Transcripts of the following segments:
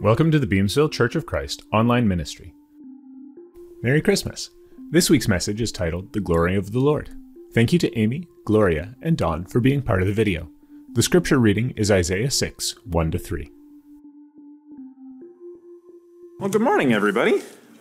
Welcome to the Beamsville Church of Christ online ministry. Merry Christmas. This week's message is titled The Glory of the Lord. Thank you to Amy, Gloria, and Dawn for being part of the video. The scripture reading is Isaiah 6, 1-3. Well, good morning, everybody.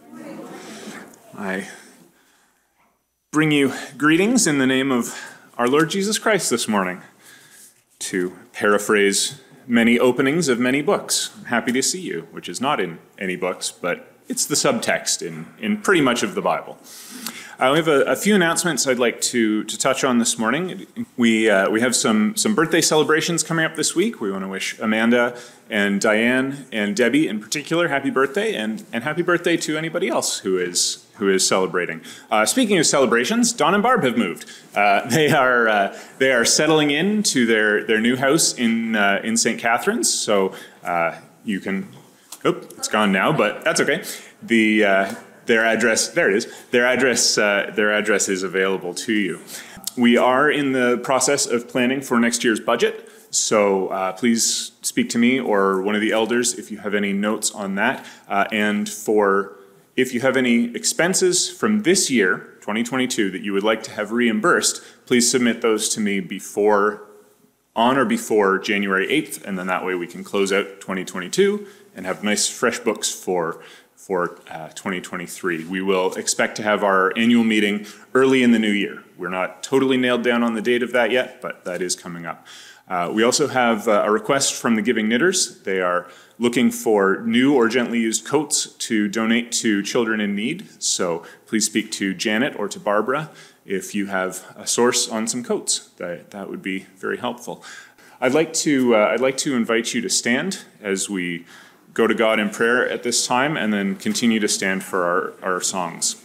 I bring you greetings in the name of our Lord Jesus Christ this morning. To paraphrase many openings of many books, I'm happy to see you, which is not in any books, but it's the subtext in pretty much of the Bible. We have a few announcements I'd like to touch on this morning. We have some birthday celebrations coming up this week. We want to wish Amanda and Diane and Debbie in particular happy birthday, and happy birthday to anybody else who is celebrating. Speaking of celebrations, Dawn and Barb have moved. They are settling into their new house in St. Catharines. So you can. It's gone now, but that's okay. Their address, there it is. Their address is available to you. We are in the process of planning for next year's budget, so please speak to me or one of the elders if you have any notes on that. And if you have any expenses from this year, 2022, that you would like to have reimbursed, please submit those to me on or before January 8th, and then that way we can close out 2022 and have nice fresh books for 2023. We will expect to have our annual meeting early in the new year. We're not totally nailed down on the date of that yet, but that is coming up. We also have a request from the Giving Knitters. They are looking for new or gently used coats to donate to children in need. So please speak to Janet or to Barbara if you have a source on some coats. That would be very helpful. I'd like to invite you to stand as we go to God in prayer at this time, and then continue to stand for our songs.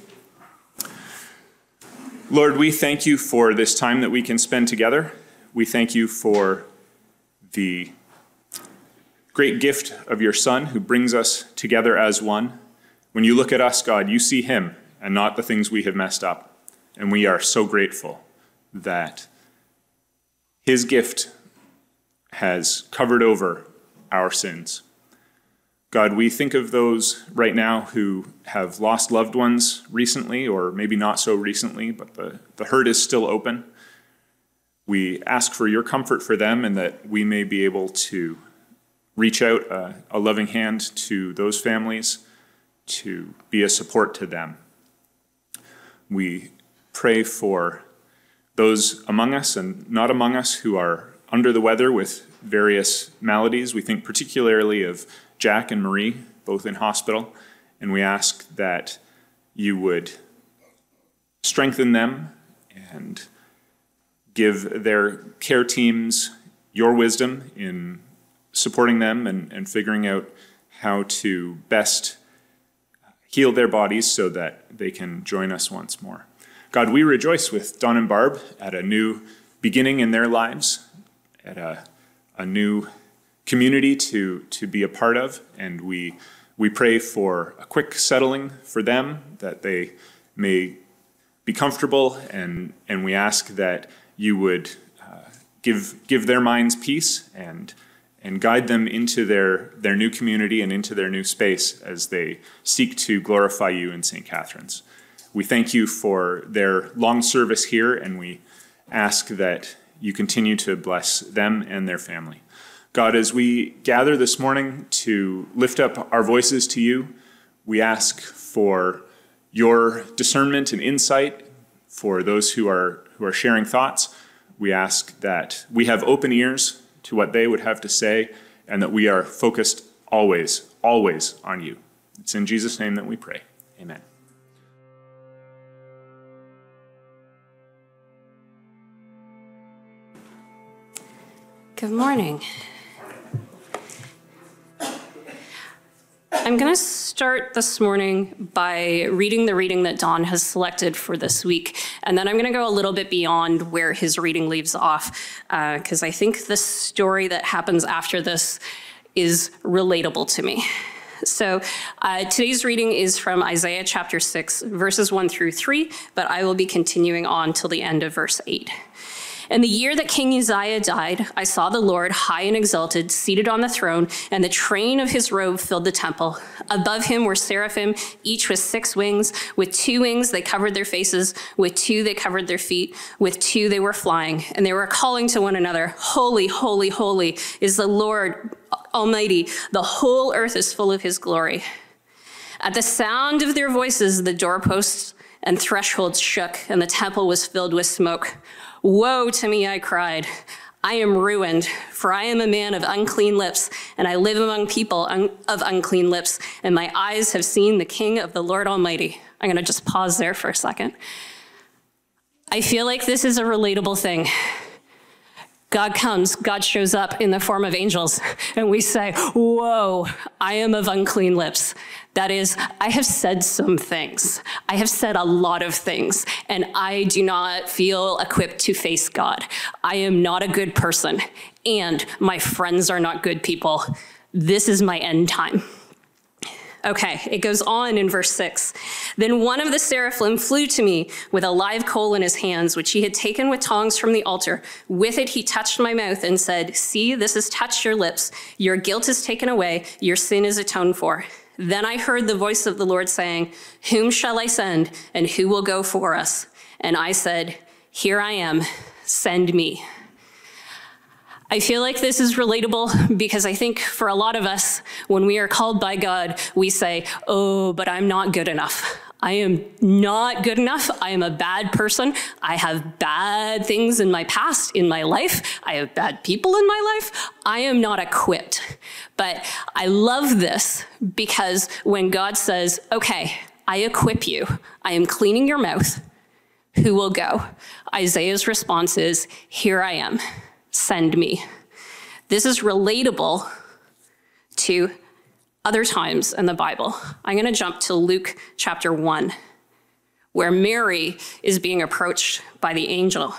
Lord, we thank you for this time that we can spend together. We thank you for the great gift of your Son who brings us together as one. When you look at us, God, you see him and not the things we have messed up. And we are so grateful that his gift has covered over our sins. God, we think of those right now who have lost loved ones recently, or maybe not so recently, but the hurt is still open. We ask for your comfort for them, and that we may be able to reach out a loving hand to those families, to be a support to them. We pray for those among us and not among us who are under the weather with various maladies. We think particularly of Jack and Marie, both in hospital, and we ask that you would strengthen them and give their care teams your wisdom in supporting them and figuring out how to best heal their bodies so that they can join us once more. God, we rejoice with Dawn and Barb at a new beginning in their lives, at a new community to be a part of, and we pray for a quick settling for them, that they may be comfortable, and we ask that you would give their minds peace and guide them into their new community and into their new space as they seek to glorify you in St. Catharines. We thank you for their long service here, and we ask that you continue to bless them and their family. God, as we gather this morning to lift up our voices to you, we ask for your discernment and insight for those who are sharing thoughts. We ask that we have open ears to what they would have to say, and that we are focused always on you. It's in Jesus' name that we pray. Amen. Good morning. I'm going to start this morning by reading the reading that Dawn has selected for this week, and then I'm going to go a little bit beyond where his reading leaves off, because I think the story that happens after this is relatable to me. So today's reading is from Isaiah chapter 6, verses 1-3, but I will be continuing on till the end of verse 8. In the year that King Uzziah died, I saw the Lord high and exalted, seated on the throne, and the train of his robe filled the temple. Above him were seraphim, each with 6 wings. With 2 wings they covered their faces, with 2 they covered their feet, with 2 they were flying, and they were calling to one another, Holy, holy, holy is the Lord Almighty. The whole earth is full of his glory. At the sound of their voices, the doorposts and thresholds shook, and the temple was filled with smoke. Woe to me, I cried. I am ruined, for I am a man of unclean lips, and I live among people of unclean lips, and my eyes have seen the King of the Lord Almighty. I'm going to just pause there for a second. I feel like this is a relatable thing. God comes, God shows up in the form of angels, and we say, whoa, I am of unclean lips. That is, I have said some things. I have said a lot of things, and I do not feel equipped to face God. I am not a good person, and my friends are not good people. This is my end time. Okay, it goes on in verse 6. Then one of the seraphim flew to me with a live coal in his hands, which he had taken with tongs from the altar. With it he touched my mouth and said, See, this has touched your lips. Your guilt is taken away. Your sin is atoned for. Then I heard the voice of the Lord saying, Whom shall I send, and who will go for us? And I said, Here I am, send me. I feel like this is relatable because I think for a lot of us, when we are called by God, we say, oh, but I'm not good enough. I am not good enough. I am a bad person. I have bad things in my past, in my life. I have bad people in my life. I am not equipped. But I love this because when God says, okay, I equip you, I am cleaning your mouth, who will go? Isaiah's response is, here I am. Send me. This is relatable to other times in the Bible. I'm going to jump to Luke chapter 1, where Mary is being approached by the angel.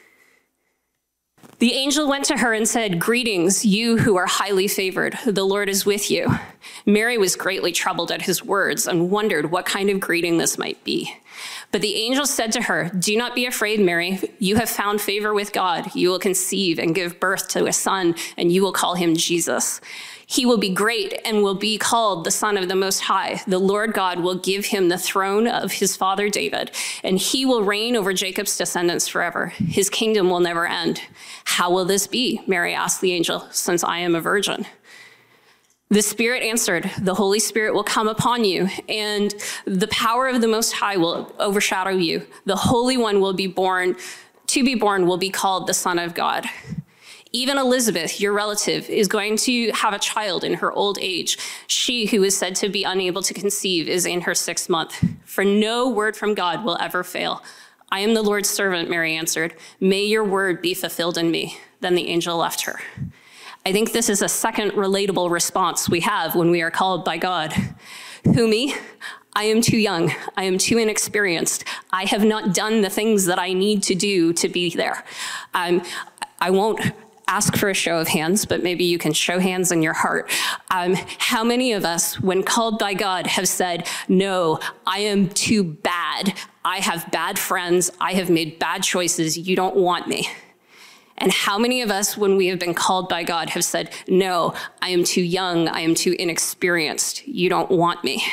The angel went to her and said, Greetings, you who are highly favored. The Lord is with you. Mary was greatly troubled at his words and wondered what kind of greeting this might be. But the angel said to her, Do not be afraid, Mary. You have found favor with God. You will conceive and give birth to a son, and you will call him Jesus. He will be great and will be called the Son of the Most High. The Lord God will give him the throne of his father David, and he will reign over Jacob's descendants forever. His kingdom will never end. How will this be? Mary asked the angel, since I am a virgin. The Spirit answered, The Holy Spirit will come upon you, and the power of the Most High will overshadow you. The Holy One will be born will be called the Son of God. Even Elizabeth, your relative, is going to have a child in her old age. She who is said to be unable to conceive is in her 6th month. For no word from God will ever fail. I am the Lord's servant, Mary answered. May your word be fulfilled in me. Then the angel left her. I think this is a second relatable response we have when we are called by God. Who me? I am too young. I am too inexperienced. I have not done the things that I need to do to be there. I won't ask for a show of hands, but maybe you can show hands in your heart. How many of us, when called by God, have said, no, I am too bad. I have bad friends. I have made bad choices. You don't want me. And how many of us, when we have been called by God, have said, no, I am too young, I am too inexperienced, you don't want me.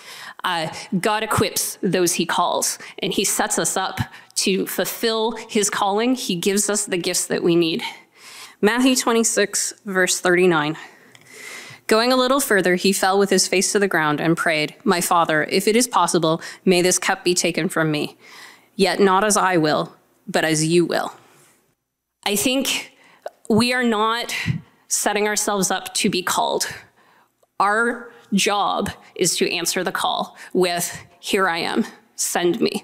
God equips those he calls, and he sets us up to fulfill his calling. He gives us the gifts that we need. Matthew 26, verse 39. Going a little further, he fell with his face to the ground and prayed, My Father, if it is possible, may this cup be taken from me. Yet not as I will, but as you will. I think we are not setting ourselves up to be called. Our job is to answer the call with, here I am, send me.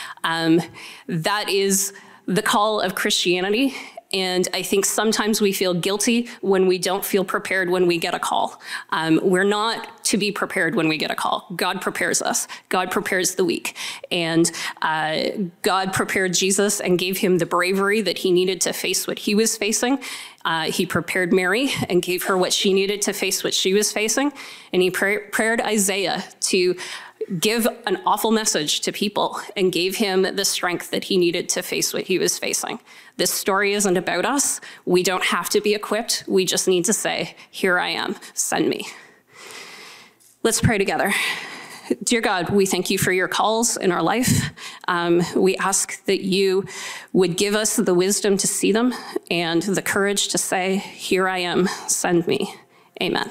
That is the call of Christianity. And I think sometimes we feel guilty when we don't feel prepared when we get a call. We're not to be prepared when we get a call. God prepares us. God prepares the weak. And God prepared Jesus and gave him the bravery that he needed to face what he was facing. He prepared Mary and gave her what she needed to face what she was facing. And he prepared Isaiah to give an awful message to people and gave him the strength that he needed to face what he was facing. This story isn't about us. We don't have to be equipped. We just need to say, here I am, send me. Let's pray together. Dear God, we thank you for your calls in our life. We ask that you would give us the wisdom to see them and the courage to say, here I am, send me. Amen.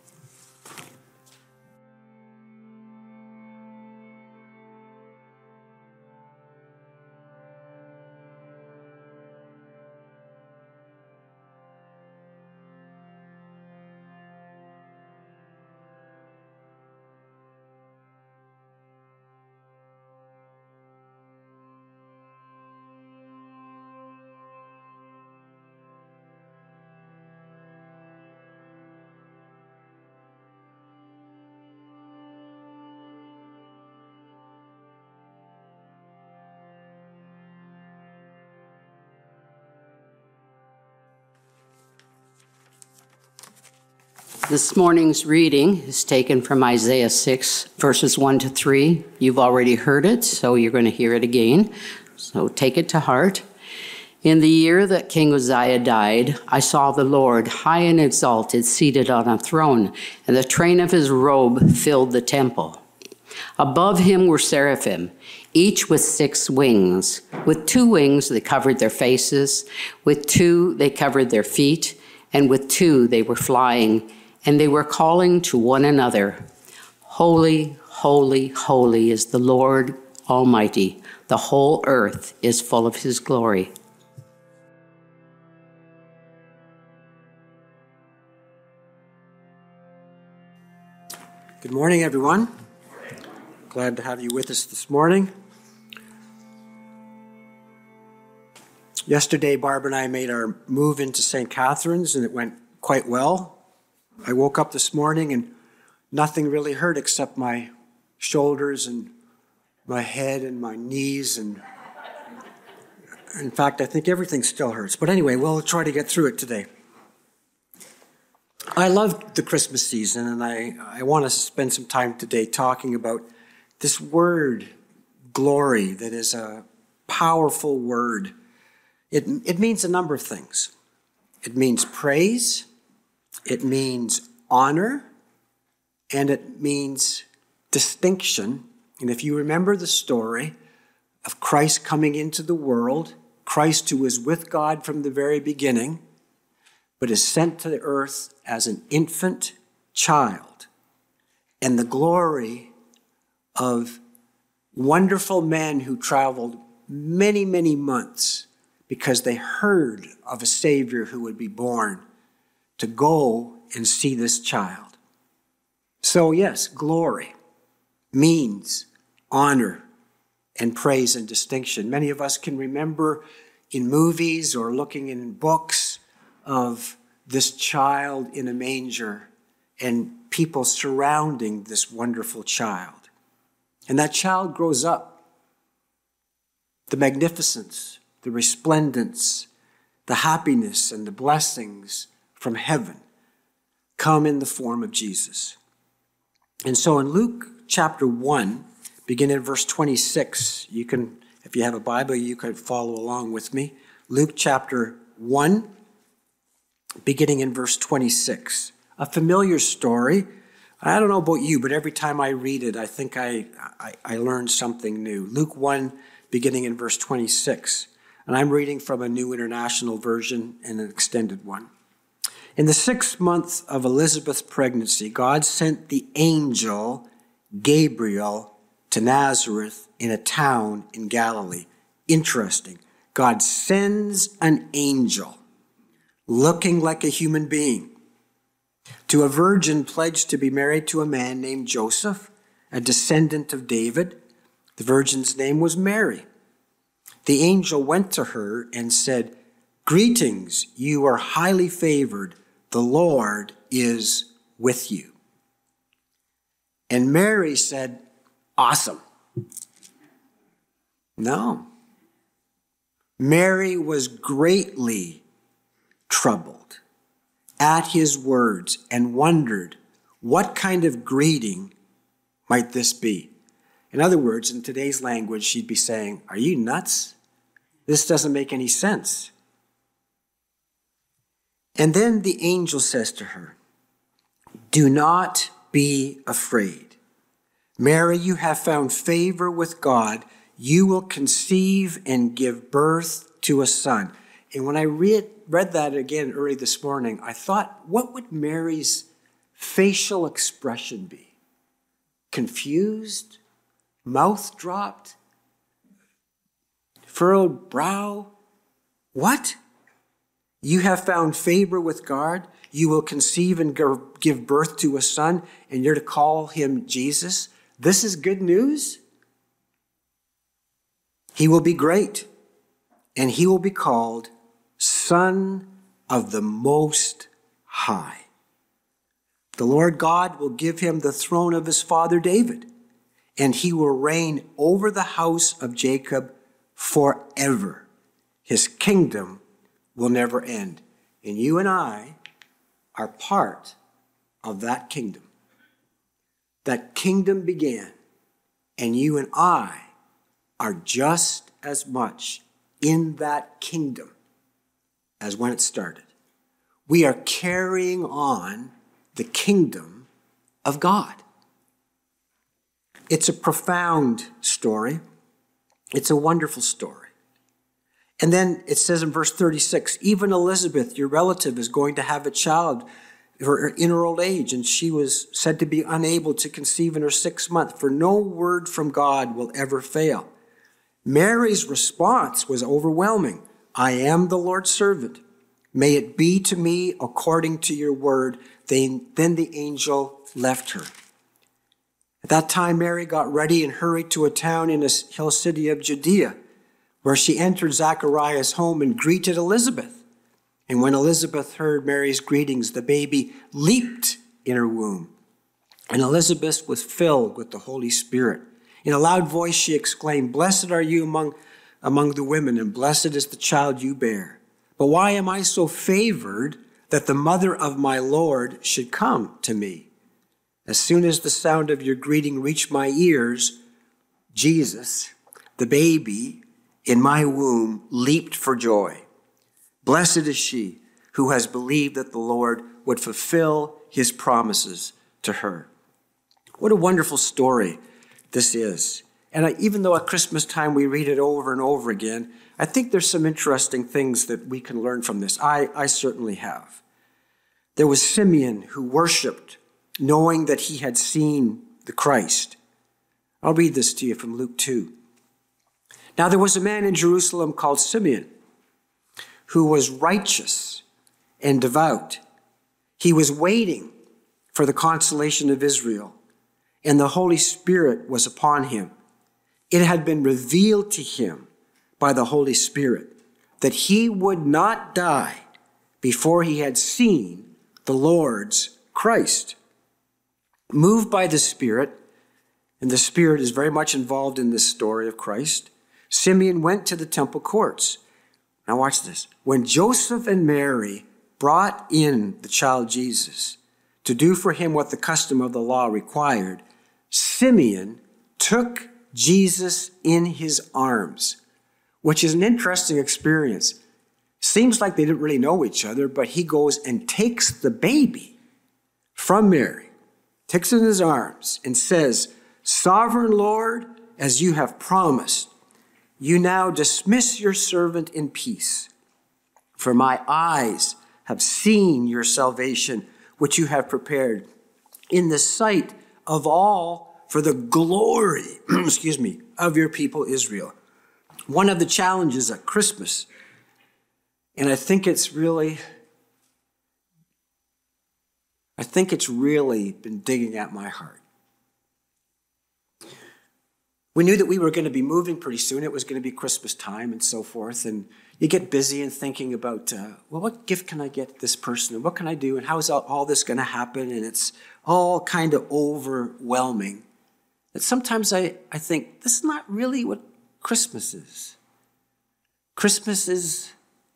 This morning's reading is taken from Isaiah 6, verses 1 to 3. You've already heard it, so you're going to hear it again. So take it to heart. In the year that King Uzziah died, I saw the Lord high and exalted, seated on a throne, and the train of his robe filled the temple. Above him were seraphim, each with 6 wings. With 2 wings they covered their faces, with 2 they covered their feet, and with 2 they were flying. And they were calling to one another, Holy, holy, holy is the Lord Almighty. The whole earth is full of his glory. Good morning, everyone. Glad to have you with us this morning. Yesterday, Barb and I made our move into St. Catharines, and it went quite well. I woke up this morning and nothing really hurt except my shoulders and my head and my knees. And in fact, I think everything still hurts. But anyway, we'll try to get through it today. I love the Christmas season, and I want to spend some time today talking about this word, glory, that is a powerful word. It means a number of things. It means praise. It means honor, and it means distinction. And if you remember the story of Christ coming into the world, Christ who was with God from the very beginning, but is sent to the earth as an infant child, and the glory of wonderful men who traveled many, many months because they heard of a Savior who would be born, to go and see this child. So yes, glory means honor and praise and distinction. Many of us can remember in movies or looking in books of this child in a manger and people surrounding this wonderful child. And that child grows up. The magnificence, the resplendence, the happiness and the blessings from heaven come in the form of Jesus. And so in Luke chapter 1, beginning at verse 26, you can, if you have a Bible, you can follow along with me. Luke chapter 1, beginning in verse 26. A familiar story. I don't know about you, but every time I read it, I think I learn something new. Luke 1, beginning in verse 26. And I'm reading from a New International Version and an extended one. In the 6th month of Elizabeth's pregnancy, God sent the angel Gabriel to Nazareth in a town in Galilee. Interesting. God sends an angel looking like a human being to a virgin pledged to be married to a man named Joseph, a descendant of David. The virgin's name was Mary. The angel went to her and said, "Greetings, you are highly favored. The Lord is with you." And Mary said, "Awesome." No. Mary was greatly troubled at his words and wondered what kind of greeting might this be. In other words, in today's language, she'd be saying, "Are you nuts? This doesn't make any sense." And then the angel says to her, "Do not be afraid. Mary, you have found favor with God. You will conceive and give birth to a son." And when I read that again early this morning, I thought, what would Mary's facial expression be? Confused? Mouth dropped? Furrowed brow? What? You have found favor with God. You will conceive and give birth to a son, and you're to call him Jesus. This is good news. He will be great, and he will be called Son of the Most High. The Lord God will give him the throne of his father David, and he will reign over the house of Jacob forever. His kingdom will never end. And you and I are part of that kingdom. That kingdom began, and you and I are just as much in that kingdom as when it started. We are carrying on the kingdom of God. It's a profound story. It's a wonderful story. And then it says in verse 36, even Elizabeth, your relative, is going to have a child in her old age, and she was said to be unable to conceive in her 6th month, for no word from God will ever fail. Mary's response was overwhelming. I am the Lord's servant. May it be to me according to your word. Then the angel left her. At that time, Mary got ready and hurried to a town in a hill city of Judea, where she entered Zachariah's home and greeted Elizabeth. And when Elizabeth heard Mary's greetings, the baby leaped in her womb. And Elizabeth was filled with the Holy Spirit. In a loud voice, she exclaimed, "Blessed are you among the women, and blessed is the child you bear. But why am I so favored that the mother of my Lord should come to me? As soon as the sound of your greeting reached my ears, Jesus, the baby in my womb, leaped for joy. Blessed is she who has believed that the Lord would fulfill his promises to her." What a wonderful story this is. And even though at Christmas time we read it over and over again, I think there's some interesting things that we can learn from this. I certainly have. There was Simeon who worshiped, knowing that he had seen the Christ. I'll read this to you from Luke 2. Now there was a man in Jerusalem called Simeon, who was righteous and devout. He was waiting for the consolation of Israel, and the Holy Spirit was upon him. It had been revealed to him by the Holy Spirit that he would not die before he had seen the Lord's Christ. Moved by the Spirit, and the Spirit is very much involved in this story of Christ, Simeon went to the temple courts. Now watch this. When Joseph and Mary brought in the child Jesus to do for him what the custom of the law required, Simeon took Jesus in his arms, which is an interesting experience. Seems like they didn't really know each other, but he goes and takes the baby from Mary, takes it in his arms, and says, "Sovereign Lord, as you have promised, you now dismiss your servant in peace. For my eyes have seen your salvation, which you have prepared in the sight of all for the glory, of your people Israel." One of the challenges at Christmas, and I think it's really been digging at my heart. We knew that we were going to be moving pretty soon. It was going to be Christmas time and so forth. And you get busy and thinking about, what gift can I get this person? And what can I do? And how is all this going to happen? And it's all kind of overwhelming. And sometimes I think, this is not really what Christmas is. Christmas is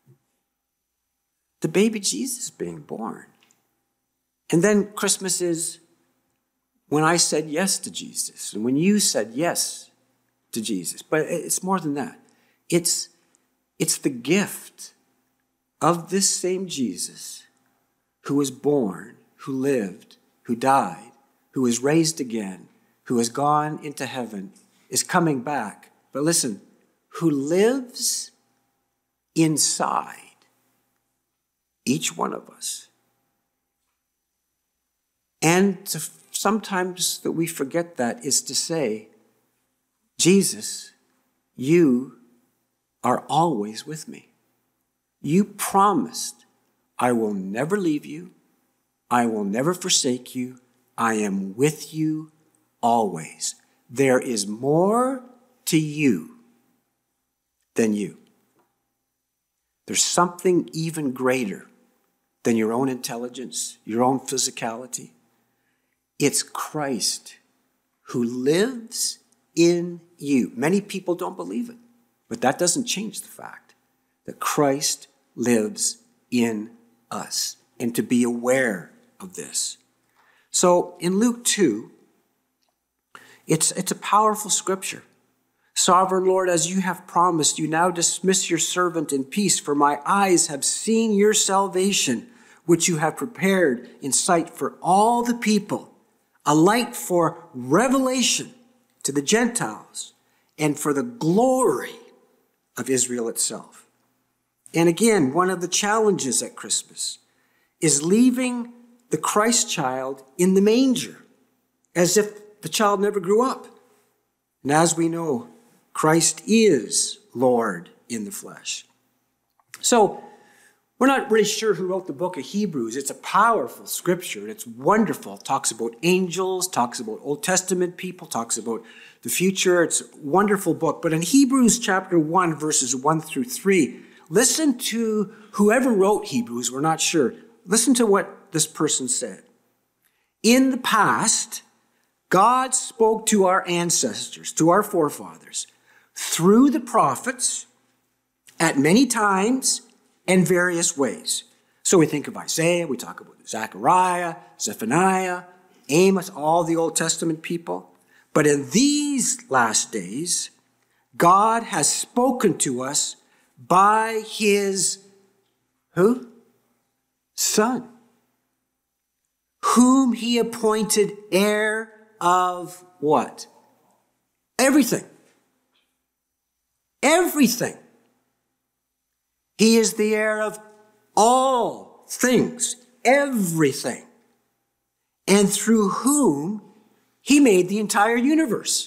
the baby Jesus being born. And then Christmas is when I said yes to Jesus and when you said yes to Jesus. But it's more than that. It's the gift of this same Jesus who was born, who lived, who died, who was raised again, who has gone into heaven, is coming back. But listen, who lives inside each one of us. And sometimes that we forget that is to say, Jesus, you are always with me. You promised, I will never leave you. I will never forsake you. I am with you always. There is more to you than you. There's something even greater than your own intelligence, your own physicality. It's Christ who lives in you. Many people don't believe it, but that doesn't change the fact that Christ lives in us, and to be aware of this. So in Luke 2, it's a powerful scripture. Sovereign Lord, as you have promised, you now dismiss your servant in peace, for my eyes have seen your salvation, which you have prepared in sight for all the people, a light for revelation to the Gentiles and for the glory of Israel itself. And again, one of the challenges at Christmas is leaving the Christ child in the manger, as if the child never grew up. And as we know, Christ is Lord in the flesh. So, we're not really sure who wrote the book of Hebrews. It's a powerful scripture. It's wonderful. It talks about angels, talks about Old Testament people, talks about the future. It's a wonderful book. But in Hebrews chapter 1, verses 1 through 3, listen to whoever wrote Hebrews. We're not sure. Listen to what this person said. In the past, God spoke to our ancestors, to our forefathers, through the prophets at many times and various ways. So we think of Isaiah, we talk about Zechariah, Zephaniah, Amos, all the Old Testament people. But in these last days, God has spoken to us by his, who? Son, whom he appointed heir of what? Everything. Everything. He is the heir of all things, everything, and through whom he made the entire universe.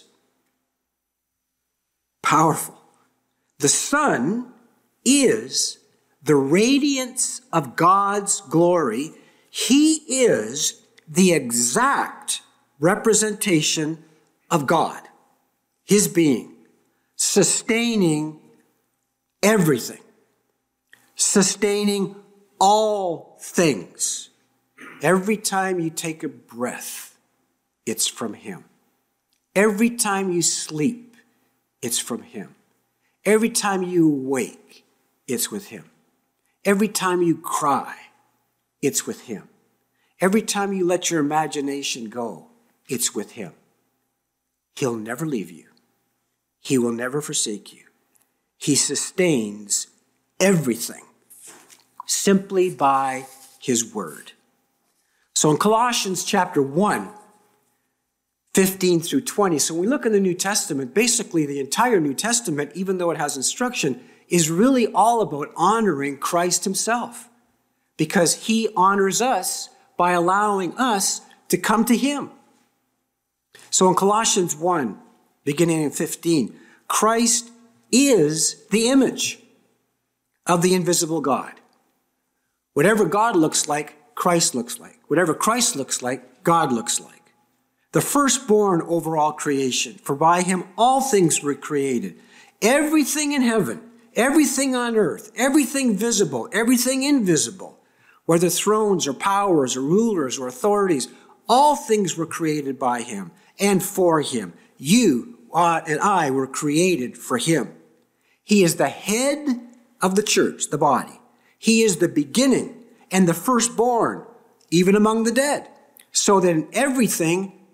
Powerful. The Son is the radiance of God's glory. He is the exact representation of God, his being, sustaining everything. Sustaining all things. Every time you take a breath, it's from him. Every time you sleep, it's from him. Every time you awake, it's with him. Every time you cry, it's with him. Every time you let your imagination go, it's with him. He'll never leave you. He will never forsake you. He sustains everything simply by his word. So in Colossians chapter 1, 15 through 20, so when we look in the New Testament, basically the entire New Testament, even though it has instruction, is really all about honoring Christ himself, because he honors us by allowing us to come to him. So in Colossians 1, beginning in 15, Christ is the image of the invisible God. Whatever God looks like, Christ looks like. Whatever Christ looks like, God looks like. The firstborn over all creation, for by him all things were created. Everything in heaven, everything on earth, everything visible, everything invisible, whether thrones or powers or rulers or authorities, all things were created by him and for him. You and I were created for him. He is the head of the church, the body. He is the beginning and the firstborn, even among the dead, so that in everything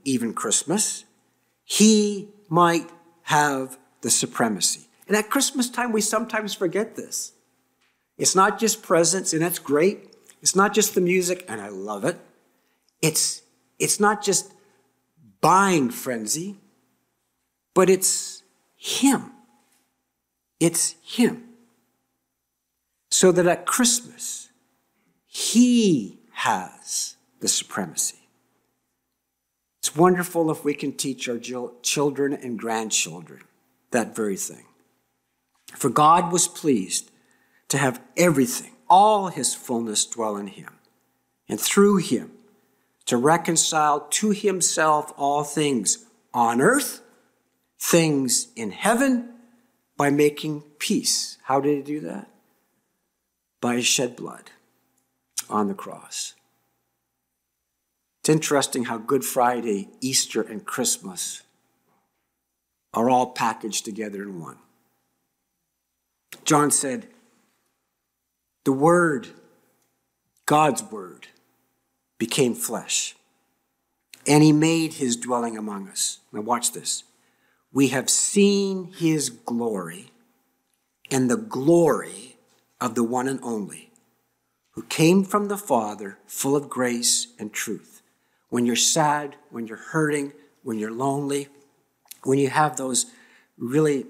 even Christmas, he might have the supremacy. And at Christmas time, we sometimes forget this. It's not just presents, and that's great. It's not just the music, and I love it. It's not just buying frenzy, but it's him. It's him. So that at Christmas, he has the supremacy. It's wonderful if we can teach our children and grandchildren that very thing. For God was pleased to have everything, all his fullness, dwell in him, and through him to reconcile to himself all things on earth, things in heaven, by making peace. How did he do that? By his shed blood on the cross. It's interesting how Good Friday, Easter, and Christmas are all packaged together in one. John said, the Word, God's Word, became flesh, and he made his dwelling among us. Now watch this. We have seen his glory, and the glory of the one and only, who came from the Father, full of grace and truth. When you're sad, when you're hurting, when you're lonely, when you have those really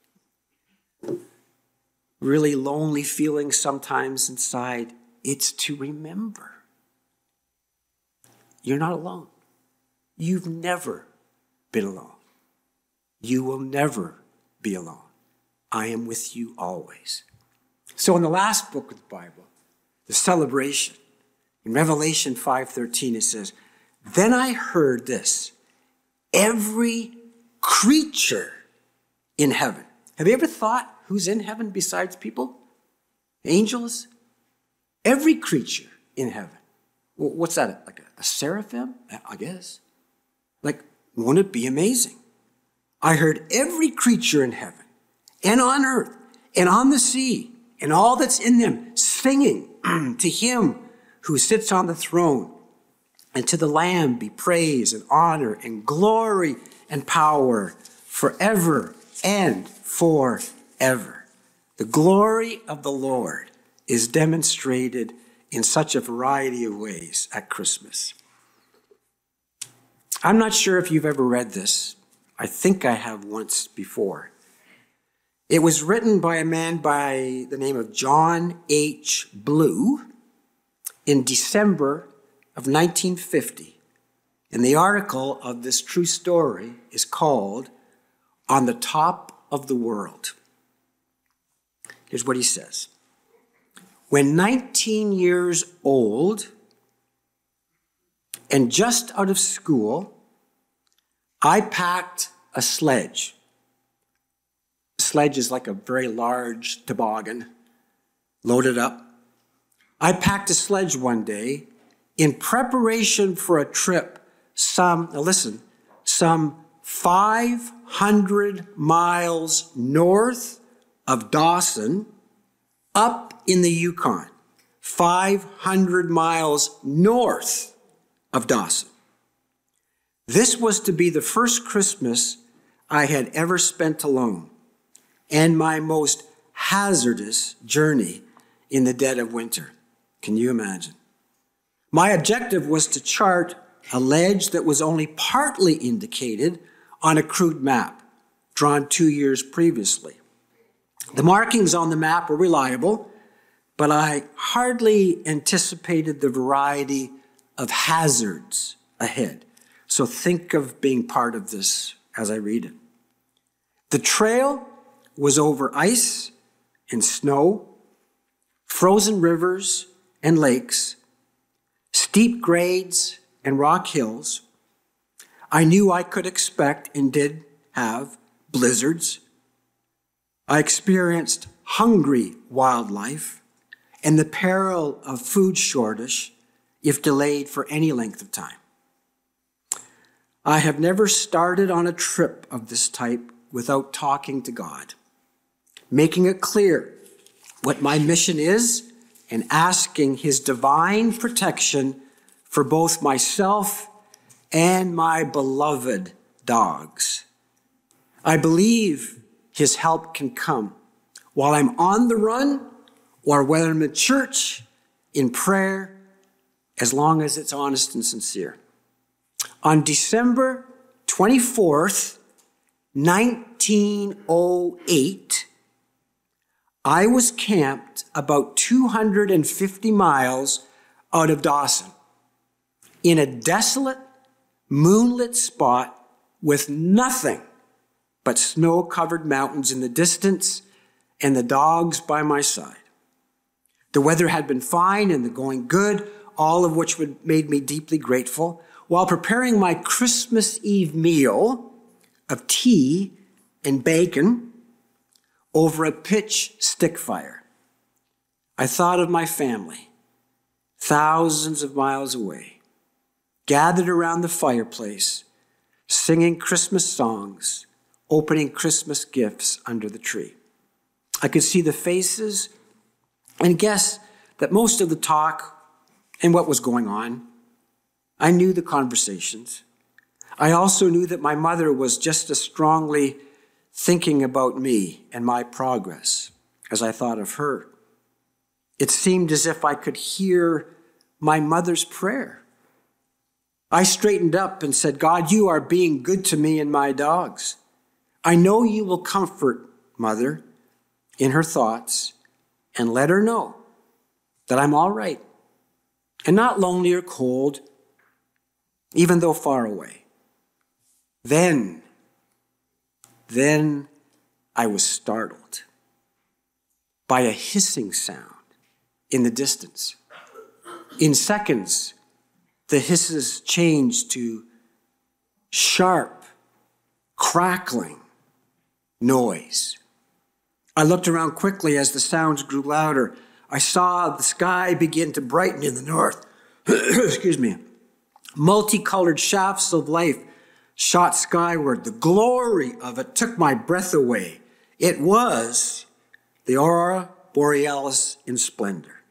lonely feelings sometimes inside, it's to remember. You're not alone. You've never been alone. You will never be alone. I am with you always. So in the last book of the Bible, the celebration, in Revelation 5:13, it says, then I heard this, every creature in heaven. Have you ever thought who's in heaven besides people? Angels? Every creature in heaven. Well, what's that, like a seraphim? I guess. Like, won't it be amazing? I heard every creature in heaven and on earth and on the sea and all that's in them singing to him who sits on the throne, and to the Lamb be praise and honor and glory and power forever and forever. The glory of the Lord is demonstrated in such a variety of ways at Christmas. I'm not sure if you've ever read this. I think I have once before. It was written by a man by the name of John H. Blue in December of 1950. And the article of this true story is called On the Top of the World. Here's what he says. When 19 years old and just out of school, I packed a sledge. A sledge is like a very large toboggan, loaded up. I packed a sledge one day in preparation for a trip some 500 miles north of Dawson, up in the Yukon. 500 miles north of Dawson. This was to be the first Christmas I had ever spent alone, and my most hazardous journey in the dead of winter. Can you imagine? My objective was to chart a ledge that was only partly indicated on a crude map drawn 2 years previously. The markings on the map were reliable, but I hardly anticipated the variety of hazards ahead. So think of being part of this as I read it. The trail was over ice and snow, frozen rivers and lakes, steep grades and rock hills. I knew I could expect and did have blizzards. I experienced hungry wildlife and the peril of food shortage if delayed for any length of time. I have never started on a trip of this type without talking to God, making it clear what my mission is and asking his divine protection for both myself and my beloved dogs. I believe his help can come while I'm on the run or whether I'm in church, in prayer, as long as it's honest and sincere. On December 24th, 1908, I was camped about 250 miles out of Dawson in a desolate, moonlit spot with nothing but snow-covered mountains in the distance and the dogs by my side. The weather had been fine and the going good, all of which made me deeply grateful. While preparing my Christmas Eve meal of tea and bacon over a pitch stick fire, I thought of my family, thousands of miles away, gathered around the fireplace, singing Christmas songs, opening Christmas gifts under the tree. I could see the faces and guess that most of the talk and what was going on, I knew the conversations. I also knew that my mother was just as strongly thinking about me and my progress as I thought of her. It seemed as if I could hear my mother's prayer. I straightened up and said, God, you are being good to me and my dogs. I know you will comfort Mother in her thoughts and let her know that I'm all right and not lonely or cold, even though far away. Then I was startled by a hissing sound in the distance. In seconds, the hisses changed to sharp, crackling noise. I looked around quickly as the sounds grew louder. I saw the sky begin to brighten in the north. Excuse me. Multicolored shafts of light shot skyward. The glory of it took my breath away. It was the aurora borealis in splendor.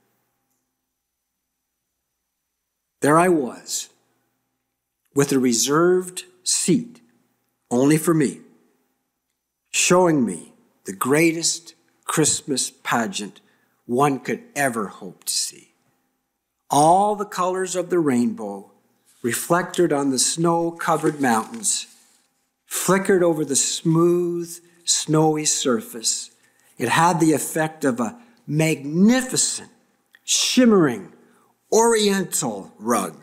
There I was, with a reserved seat only for me, showing me the greatest Christmas pageant one could ever hope to see. All the colors of the rainbow reflected on the snow-covered mountains, flickered over the smooth, snowy surface. It had the effect of a magnificent, shimmering, oriental rug.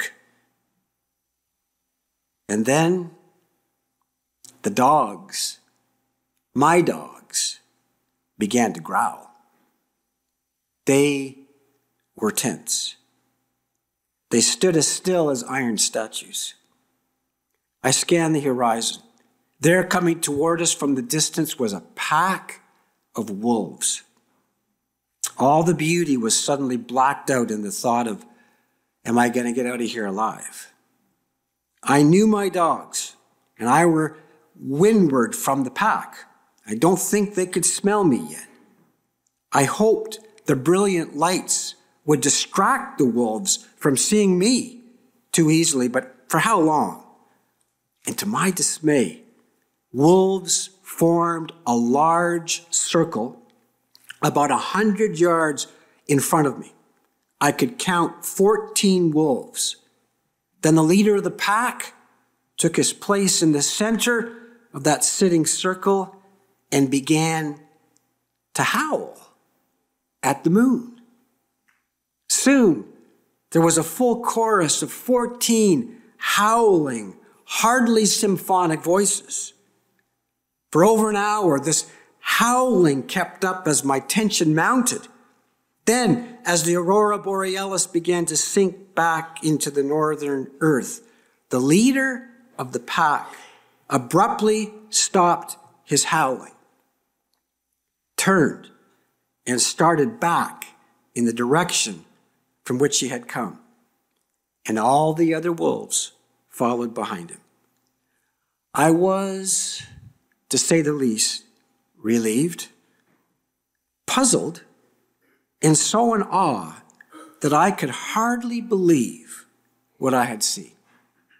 And then the dogs, my dogs, began to growl. They were tense. They stood as still as iron statues. I scanned the horizon. There, coming toward us from the distance, was a pack of wolves. All the beauty was suddenly blacked out in the thought of, am I going to get out of here alive? I knew my dogs, and I were windward from the pack. I don't think they could smell me yet. I hoped the brilliant lights would distract the wolves from seeing me too easily, but for how long? And to my dismay, wolves formed a large circle about 100 yards in front of me. I could count 14 wolves. Then the leader of the pack took his place in the center of that sitting circle and began to howl at the moon. Soon, there was a full chorus of 14 howling, hardly symphonic voices. For over an hour, this howling kept up as my tension mounted. Then, as the aurora borealis began to sink back into the northern earth, the leader of the pack abruptly stopped his howling, turned, and started back in the direction from which he had come. And all the other wolves followed behind him. I was, to say the least, relieved, puzzled, and so in awe that I could hardly believe what I had seen.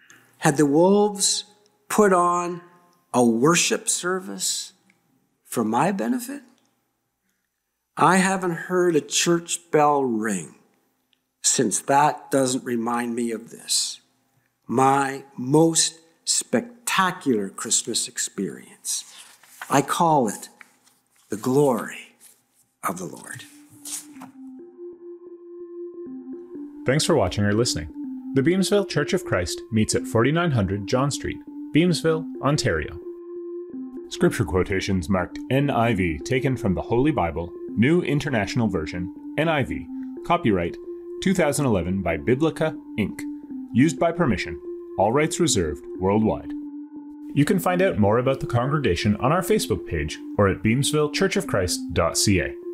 Had the Wolves put on a worship service for my benefit? I haven't heard a church bell ring since that doesn't remind me of this, my most spectacular Christmas experience. I call it the glory of the Lord. Thanks for watching or listening. The Beamsville Church of Christ meets at 4900 John Street, Beamsville, Ontario. Scripture quotations marked NIV taken from the Holy Bible, New International Version, NIV, copyright 2011 by Biblica, Inc., used by permission, all rights reserved worldwide. You can find out more about the congregation on our Facebook page or at beamsvillechurchofchrist.ca.